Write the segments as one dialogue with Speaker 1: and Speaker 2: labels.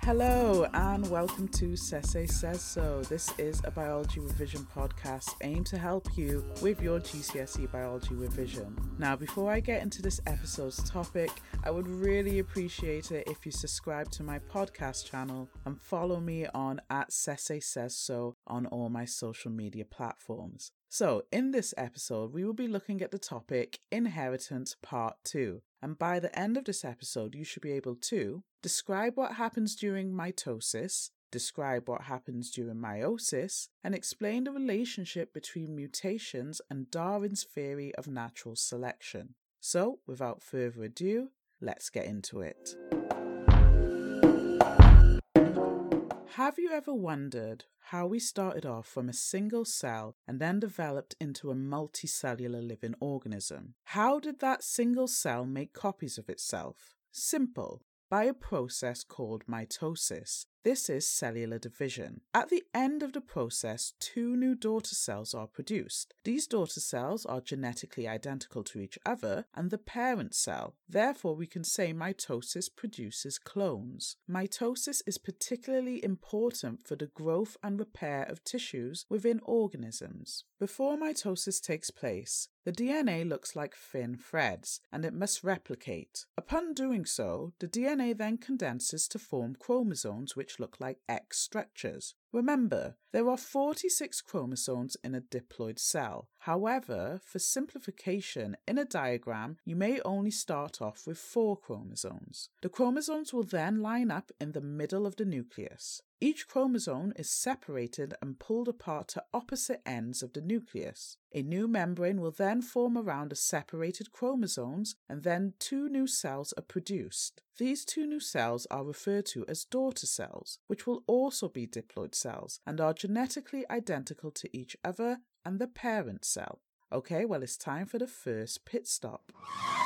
Speaker 1: Hello and welcome to Sese Says So. This is a biology revision podcast aimed to help you with your GCSE biology revision. Now, before I get into this episode's topic, I would really appreciate it if you subscribe to my podcast channel and follow me on @SeseSaysSo on all my social media platforms. So, in this episode, we will be looking at the topic Inheritance Part 2. And by the end of this episode, you should be able to describe what happens during mitosis, describe what happens during meiosis, and explain the relationship between mutations and Darwin's theory of natural selection. So, without further ado, let's get into it. Have you ever wondered how we started off from a single cell and then developed into a multicellular living organism? How did that single cell make copies of itself? Simple. By a process called mitosis. This is cellular division. At the end of the process, two new daughter cells are produced. These daughter cells are genetically identical to each other and the parent cell. Therefore, we can say mitosis produces clones. Mitosis is particularly important for the growth and repair of tissues within organisms. Before mitosis takes place, the DNA looks like thin threads, and it must replicate. Upon doing so, the DNA then condenses to form chromosomes which look like X structures. Remember, there are 46 chromosomes in a diploid cell. However, for simplification, in a diagram, you may only start off with 4 chromosomes. The chromosomes will then line up in the middle of the nucleus. Each chromosome is separated and pulled apart to opposite ends of the nucleus. A new membrane will then form around the separated chromosomes, and then 2 new cells are produced. These 2 new cells are referred to as daughter cells, which will also be diploid cells and are genetically identical to each other and the parent cell. Okay, well, it's time for the first pit stop.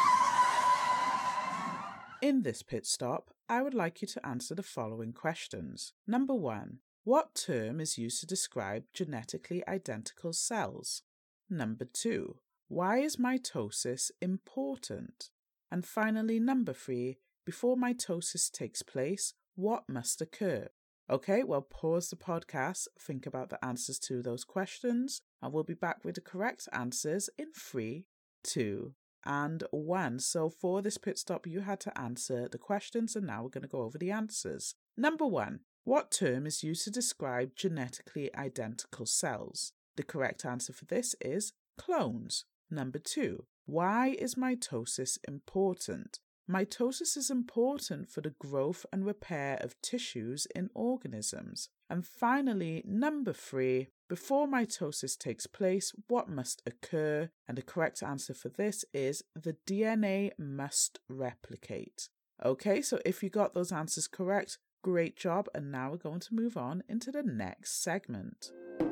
Speaker 1: In this pit stop, I would like you to answer the following questions. Number 1. What term is used to describe genetically identical cells? Number 2. Why is mitosis important? And finally, number 3. Before mitosis takes place, what must occur? Okay, well, pause the podcast, think about the answers to those questions, and we'll be back with the correct answers in 3, 2, and 1. So for this pit stop, you had to answer the questions, and now we're going to go over the answers. Number 1. What term is used to describe genetically identical cells? The correct answer for this is clones. Number 2. Why is mitosis important? Mitosis is important for the growth and repair of tissues in organisms. And finally, number 3, before mitosis takes place, what must occur? And the correct answer for this is the DNA must replicate. Okay, so if you got those answers correct, great job. And now we're going to move on into the next segment.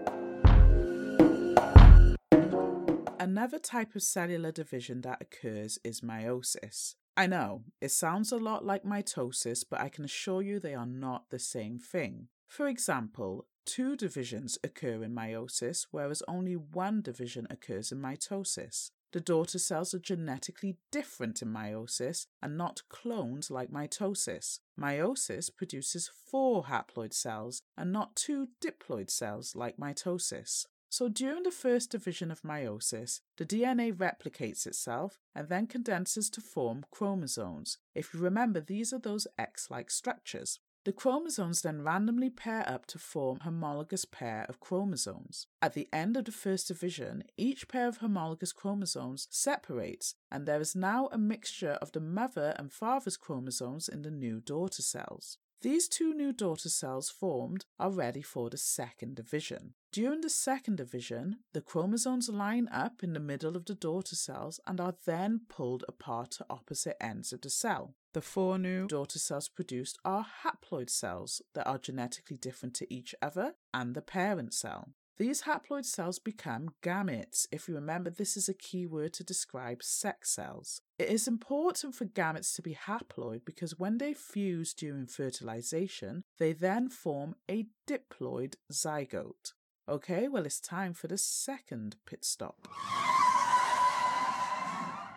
Speaker 1: Another type of cellular division that occurs is meiosis. I know, it sounds a lot like mitosis, but I can assure you they are not the same thing. For example, 2 divisions occur in meiosis, whereas only 1 division occurs in mitosis. The daughter cells are genetically different in meiosis and not clones like mitosis. Meiosis produces 4 haploid cells and not 2 diploid cells like mitosis. So during the first division of meiosis, the DNA replicates itself and then condenses to form chromosomes. If you remember, these are those X-like structures. The chromosomes then randomly pair up to form a homologous pair of chromosomes. At the end of the first division, each pair of homologous chromosomes separates, and there is now a mixture of the mother and father's chromosomes in the new daughter cells. These 2 new daughter cells formed are ready for the second division. During the second division, the chromosomes line up in the middle of the daughter cells and are then pulled apart to opposite ends of the cell. The 4 new daughter cells produced are haploid cells that are genetically different to each other and the parent cell. These haploid cells become gametes. If you remember, this is a key word to describe sex cells. It is important for gametes to be haploid because when they fuse during fertilization, they then form a diploid zygote. Okay, well, it's time for the second pit stop.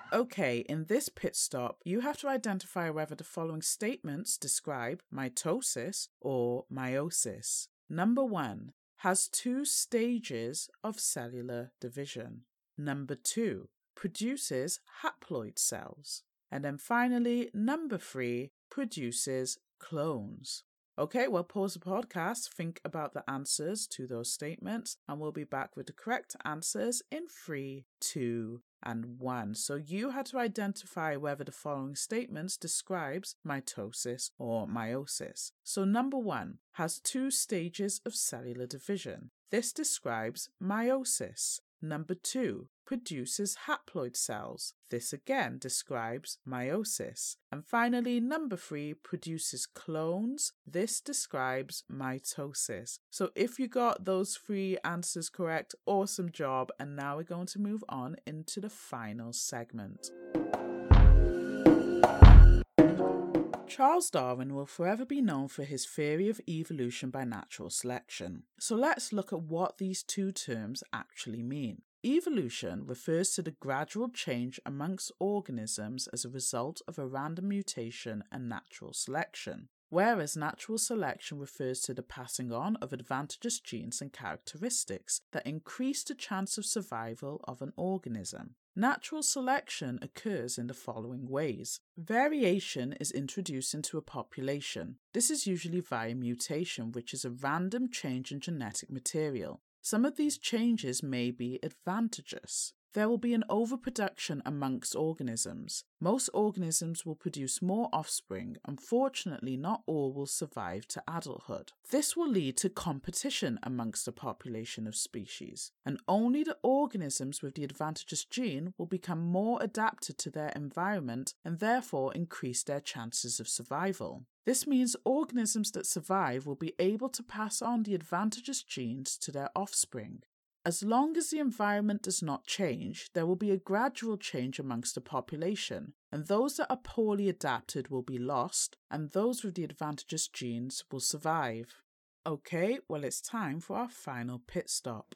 Speaker 1: Okay, in this pit stop, you have to identify whether the following statements describe mitosis or meiosis. Number 1, has 2 stages of cellular division. Number 2, produces haploid cells. And then finally, number 3, produces clones. Okay, well, pause the podcast, think about the answers to those statements, and we'll be back with the correct answers in 3, 2, and 1. So you had to identify whether the following statements describes mitosis or meiosis. So number 1, has 2 stages of cellular division. This describes meiosis. Number 2, produces haploid cells. This again describes meiosis. And finally, number 3, produces clones. This describes mitosis. So if you got those 3 answers correct, awesome job. And now we're going to move on into the final segment. Charles Darwin will forever be known for his theory of evolution by natural selection. So let's look at what these 2 terms actually mean. Evolution refers to the gradual change amongst organisms as a result of a random mutation and natural selection, whereas natural selection refers to the passing on of advantageous genes and characteristics that increase the chance of survival of an organism. Natural selection occurs in the following ways. Variation is introduced into a population. This is usually via mutation, which is a random change in genetic material. Some of these changes may be advantageous. There will be an overproduction amongst organisms. Most organisms will produce more offspring. Unfortunately, not all will survive to adulthood. This will lead to competition amongst the population of species, and only the organisms with the advantageous gene will become more adapted to their environment and therefore increase their chances of survival. This means organisms that survive will be able to pass on the advantageous genes to their offspring. As long as the environment does not change, there will be a gradual change amongst the population, and those that are poorly adapted will be lost, and those with the advantageous genes will survive. Okay, well, it's time for our final pit stop.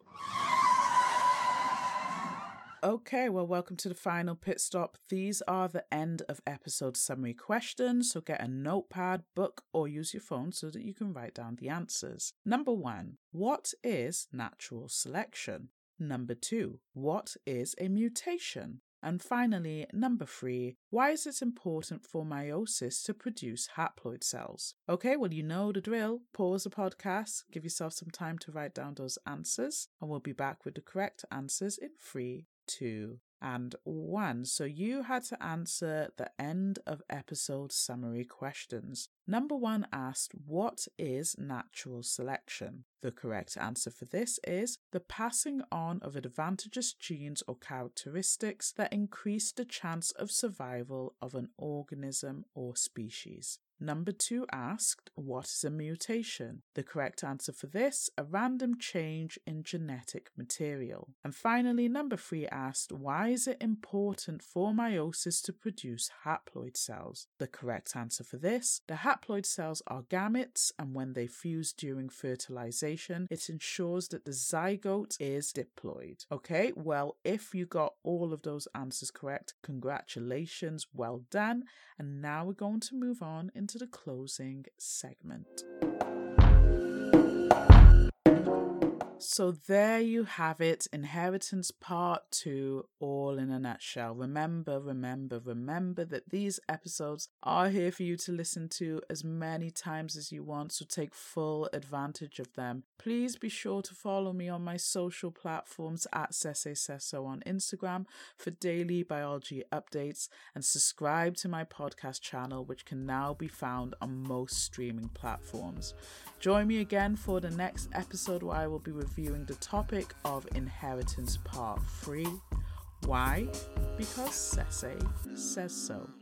Speaker 1: Okay, well, welcome to the final pit stop. These are the end of episode summary questions, so get a notepad, book, or use your phone so that you can write down the answers. Number 1, what is natural selection? Number 2, what is a mutation? And finally, number 3, why is it important for meiosis to produce haploid cells? Okay, well, you know the drill. Pause the podcast, give yourself some time to write down those answers, and we'll be back with the correct answers in 3, 2, and 1. So you had to answer the end of episode summary questions. Number 1 asked, what is natural selection? The correct answer for this is the passing on of advantageous genes or characteristics that increase the chance of survival of an organism or species. Number 2 asked, what is a mutation? The correct answer for this, a random change in genetic material. And finally, number 3 asked, why is it important for meiosis to produce haploid cells? The correct answer for this, the haploid cells are gametes, and when they fuse during fertilization, it ensures that the zygote is diploid. Okay, well, if you got all of those answers correct, congratulations, well done. And now we're going to move on into the closing segment. So there you have it, Inheritance Part 2, all in a nutshell. Remember that these episodes are here for you to listen to as many times as you want, so take full advantage of them. Please be sure to follow me on my social platforms at Sese Sesso on Instagram for daily biology updates, and subscribe to my podcast channel, which can now be found on most streaming platforms. Join me again for the next episode where I will be reviewing the topic of Inheritance Part 3. Why? Because Sese says so.